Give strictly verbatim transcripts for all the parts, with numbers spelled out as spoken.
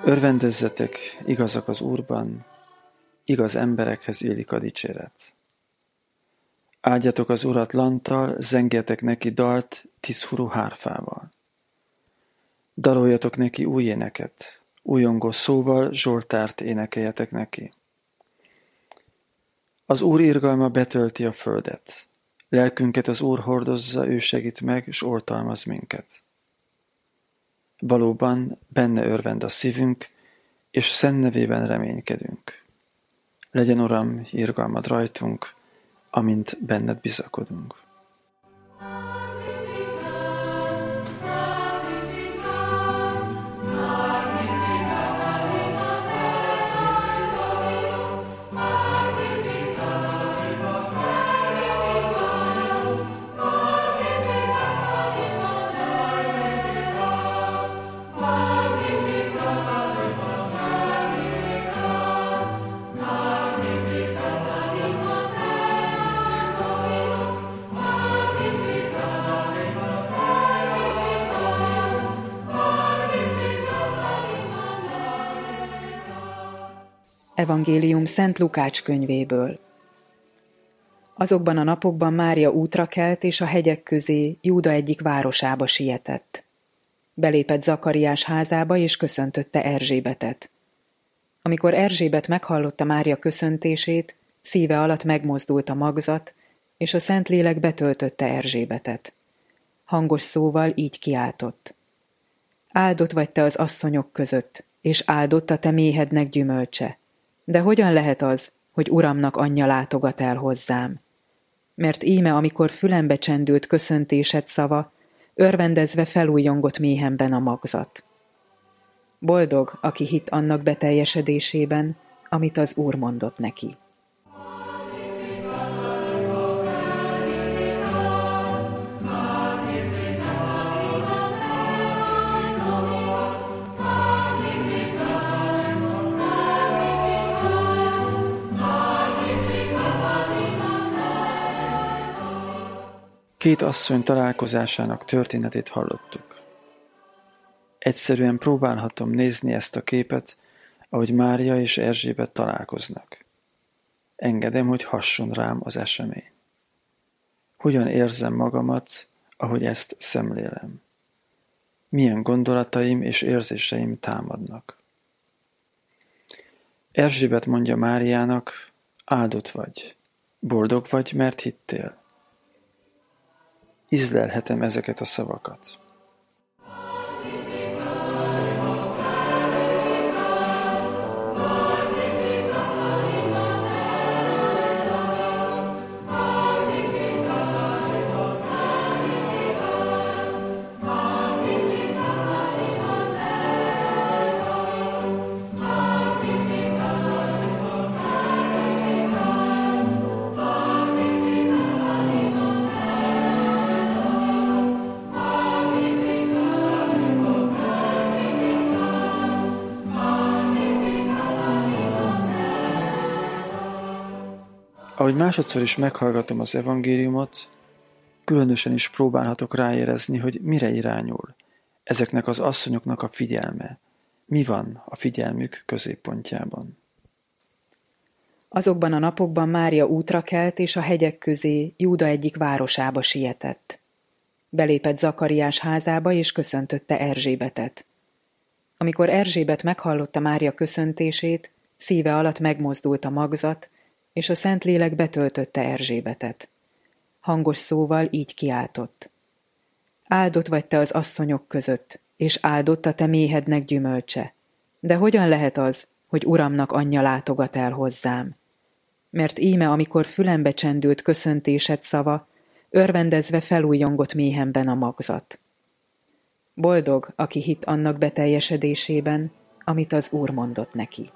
Örvendezzetek, igazak az Úrban, igaz emberekhez illik a dicséret. Áldjatok az Urat lanttal, zengjetek neki dalt tízhurú hárfával. Daloljatok neki új éneket, újongó szóval zsoltárt énekeljetek neki. Az Úr irgalma betölti a földet. Lelkünket az Úr hordozza, ő segít meg, s oltalmaz minket. Valóban benne örvend a szívünk, és szent nevében reménykedünk. Legyen, Uram, irgalmad rajtunk, amint benned bizakodunk. Evangélium Szent Lukács könyvéből. Azokban a napokban Mária útra kelt, és a hegyek közé, Júda egyik városába sietett. Belépett Zakariás házába, és köszöntötte Erzsébetet. Amikor Erzsébet meghallotta Mária köszöntését, szíve alatt megmozdult a magzat, és a Szentlélek betöltötte Erzsébetet. Hangos szóval így kiáltott: Áldott vagy te az asszonyok között, és áldott a te méhednek gyümölcse. De hogyan lehet az, hogy Uramnak anyja látogat el hozzám? Mert íme, amikor fülembe csendült köszöntésed szava, örvendezve felújjongott méhemben a magzat. Boldog, aki hitt annak beteljesedésében, amit az Úr mondott neki. Két asszony találkozásának történetét hallottuk. Egyszerűen próbálhatom nézni ezt a képet, ahogy Mária és Erzsébet találkoznak. Engedem, hogy hasson rám az esemény. Hogyan érzem magamat, ahogy ezt szemlélem? Milyen gondolataim és érzéseim támadnak? Erzsébet mondja Máriának: áldott vagy, boldog vagy, mert hittél. Ízlelhetem ezeket a szavakat. Ahogy másodszor is meghallgatom az evangéliumot, különösen is próbálhatok ráérezni, hogy mire irányul ezeknek az asszonyoknak a figyelme, mi van a figyelmük középpontjában. Azokban a napokban Mária útra kelt, és a hegyek közé, Júda egyik városába sietett. Belépett Zakariás házába, és köszöntötte Erzsébetet. Amikor Erzsébet meghallotta Mária köszöntését, szíve alatt megmozdult a magzat, és a Szentlélek betöltötte Erzsébetet. Hangos szóval így kiáltott: Áldott vagy te az asszonyok között, és áldott a te méhednek gyümölcse. De hogyan lehet az, hogy Uramnak anyja látogat el hozzám? Mert íme, amikor fülembe csendült köszöntésed szava, örvendezve felújjongott méhemben a magzat. Boldog, aki hitt annak beteljesedésében, amit az Úr mondott neki.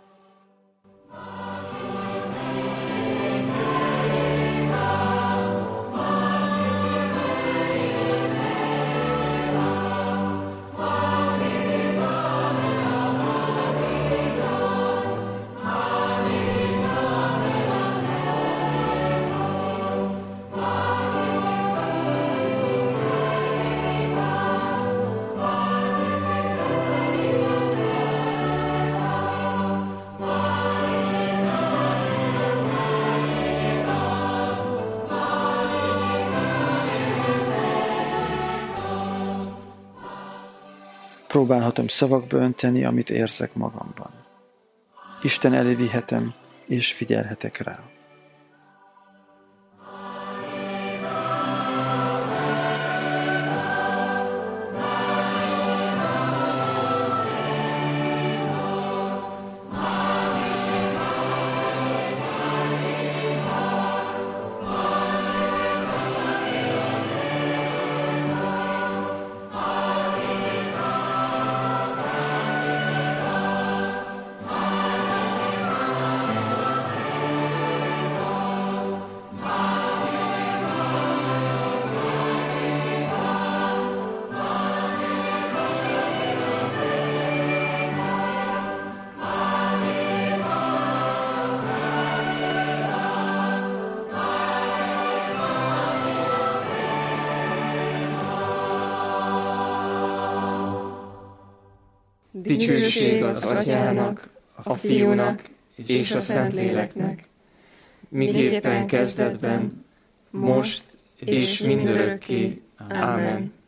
Próbálhatom szavakba önteni, amit érzek magamban. Isten elé vihetem, és figyelhetek rá. Dicsőség az Atyának, a Fiúnak és a Szentléleknek, miképpen kezdetben, most és mindörökké. Ámen.